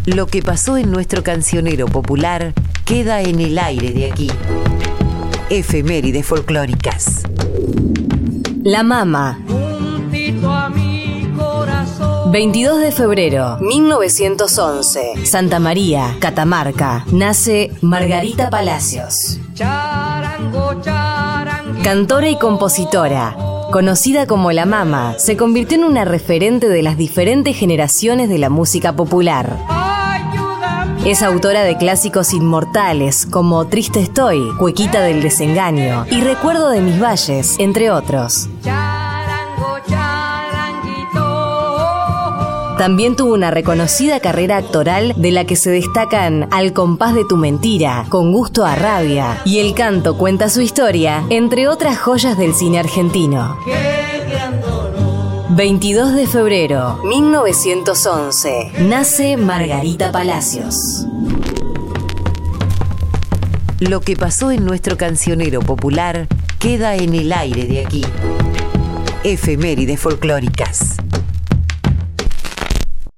Lo que pasó en nuestro cancionero popular queda en el aire de aquí. Efemérides folclóricas. La Mama. 22 de febrero, 1911. Santa María, Catamarca. Nace Margarita Palacios. Cantora y compositora. Conocida como La Mama, se convirtió en una referente de las diferentes generaciones de la música popular. Es autora de clásicos inmortales como Triste estoy, Cuequita del desengaño y Recuerdo de mis valles, entre otros. También tuvo una reconocida carrera actoral de la que se destacan Al compás de tu mentira, Con gusto a rabia y El canto cuenta su historia, entre otras joyas del cine argentino. 22 de febrero, 1911. Nace Margarita Palacios. Lo que pasó en nuestro cancionero popular queda en el aire de aquí. Efemérides folclóricas.